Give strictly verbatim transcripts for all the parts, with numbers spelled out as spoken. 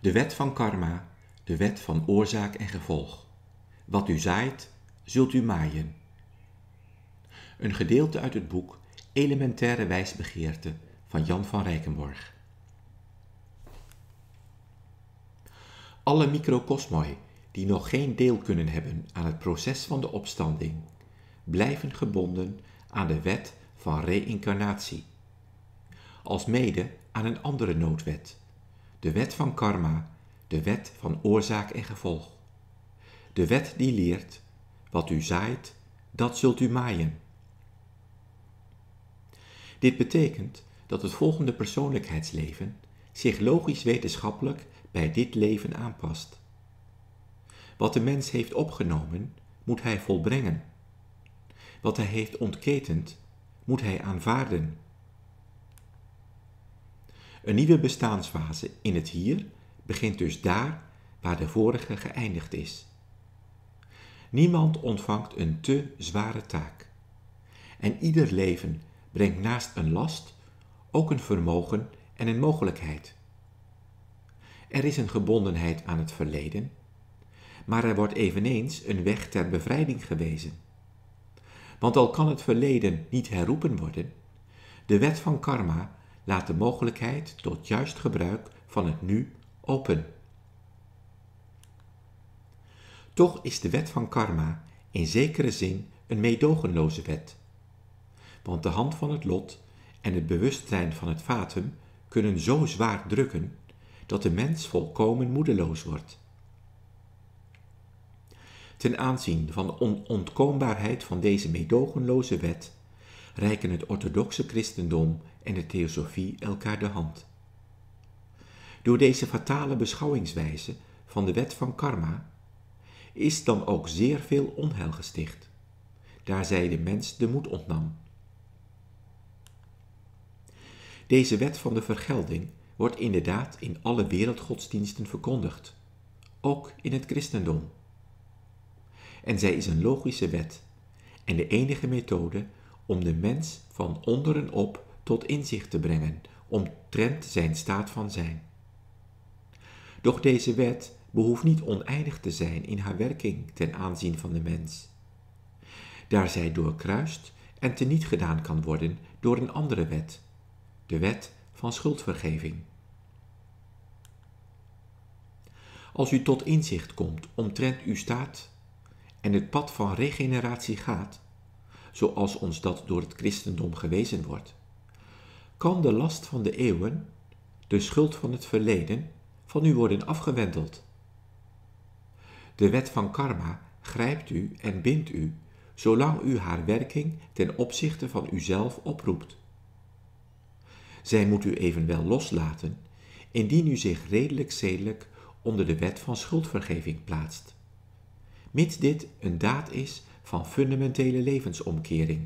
De wet van karma, de wet van oorzaak en gevolg. Wat u zaait, zult u maaien. Een gedeelte uit het boek Elementaire wijsbegeerte van Jan van Rijkenborgh. Alle microkosmoi die nog geen deel kunnen hebben aan het proces van de opstanding, blijven gebonden aan de wet van reïncarnatie, alsmede aan een andere noodwet, de wet van karma, de wet van oorzaak en gevolg. De wet die leert, wat u zaait, dat zult u maaien. Dit betekent dat het volgende persoonlijkheidsleven zich logisch-wetenschappelijk bij dit leven aanpast. Wat de mens heeft opgenomen, moet hij volbrengen. Wat hij heeft ontketend, moet hij aanvaarden. Een nieuwe bestaansfase in het hier begint dus daar waar de vorige geëindigd is. Niemand ontvangt een te zware taak. En ieder leven brengt naast een last ook een vermogen en een mogelijkheid. Er is een gebondenheid aan het verleden, maar er wordt eveneens een weg ter bevrijding gewezen. Want al kan het verleden niet herroepen worden, de wet van karma laat de mogelijkheid tot juist gebruik van het nu open. Toch is de wet van karma in zekere zin een meedogenloze wet. Want de hand van het lot en het bewustzijn van het fatum kunnen zo zwaar drukken dat de mens volkomen moedeloos wordt. Ten aanzien van de onontkoombaarheid van deze meedogenloze wet reiken het orthodoxe christendom en de theosofie elkaar de hand. Door deze fatale beschouwingswijze van de wet van karma is dan ook zeer veel onheil gesticht, daar zij de mens de moed ontnam. Deze wet van de vergelding wordt inderdaad in alle wereldgodsdiensten verkondigd, ook in het christendom. En zij is een logische wet en de enige methode om de mens van onderen op tot inzicht te brengen omtrent zijn staat van zijn. Doch deze wet behoeft niet oneindig te zijn in haar werking ten aanzien van de mens, daar zij doorkruist en teniet gedaan kan worden door een andere wet, de wet van schuldvergeving. Als u tot inzicht komt omtrent uw staat en het pad van regeneratie gaat, zoals ons dat door het christendom gewezen wordt, kan de last van de eeuwen, de schuld van het verleden, van u worden afgewendeld. De wet van karma grijpt u en bindt u, zolang u haar werking ten opzichte van uzelf oproept. Zij moet u evenwel loslaten, indien u zich redelijk zedelijk onder de wet van schuldvergeving plaatst, mits dit een daad is van fundamentele levensomkering.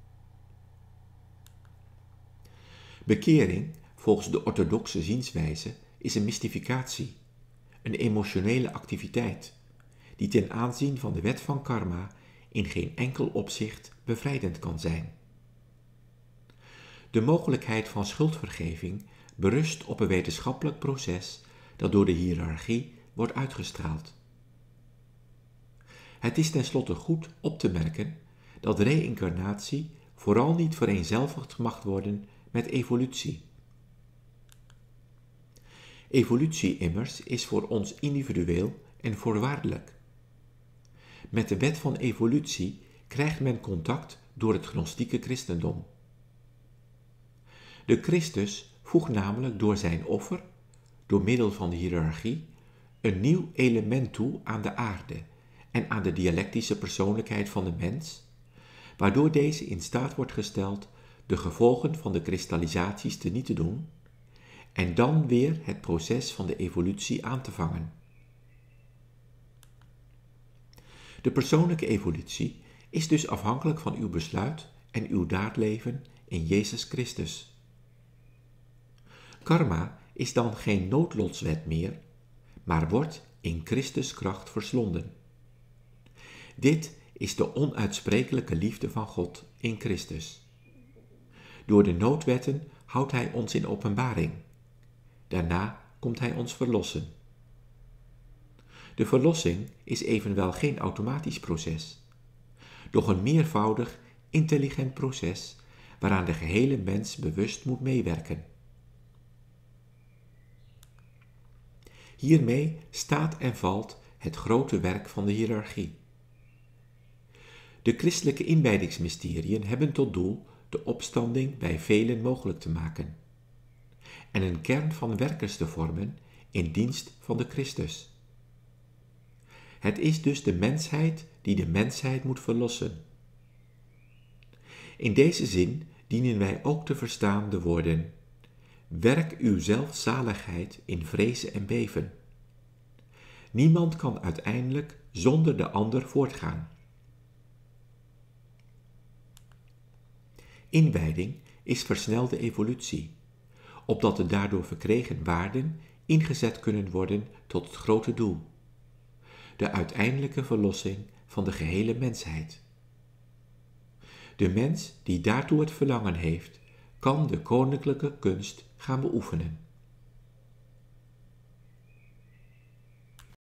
Bekering, volgens de orthodoxe zienswijze, is een mystificatie, een emotionele activiteit, die ten aanzien van de wet van karma in geen enkel opzicht bevrijdend kan zijn. De mogelijkheid van schuldvergeving berust op een wetenschappelijk proces dat door de hiërarchie wordt uitgestraald. Het is tenslotte goed op te merken dat reïncarnatie vooral niet vereenzelvigd mag worden met evolutie. Evolutie immers is voor ons individueel en voorwaardelijk. Met de wet van evolutie krijgt men contact door het gnostieke christendom. De Christus voegt namelijk door zijn offer, door middel van de hiërarchie, een nieuw element toe aan de aarde en aan de dialectische persoonlijkheid van de mens, waardoor deze in staat wordt gesteld de gevolgen van de kristallisaties teniet te doen en dan weer het proces van de evolutie aan te vangen. De persoonlijke evolutie is dus afhankelijk van uw besluit en uw daadleven in Jezus Christus. Karma is dan geen noodlotswet meer, maar wordt in Christus kracht verslonden. Dit is de onuitsprekelijke liefde van God in Christus. Door de noodwetten houdt Hij ons in openbaring. Daarna komt Hij ons verlossen. De verlossing is evenwel geen automatisch proces, doch een meervoudig, intelligent proces waaraan de gehele mens bewust moet meewerken. Hiermee staat en valt het grote werk van de hiërarchie. De christelijke inwijdingsmysteriën hebben tot doel de opstanding bij velen mogelijk te maken en een kern van werkers te vormen in dienst van de Christus. Het is dus de mensheid die de mensheid moet verlossen. In deze zin dienen wij ook te verstaan de woorden: werk uw zelfzaligheid in vrezen en beven. Niemand kan uiteindelijk zonder de ander voortgaan. Inwijding is versnelde evolutie, opdat de daardoor verkregen waarden ingezet kunnen worden tot het grote doel: de uiteindelijke verlossing van de gehele mensheid. De mens die daartoe het verlangen heeft, kan de koninklijke kunst gaan beoefenen.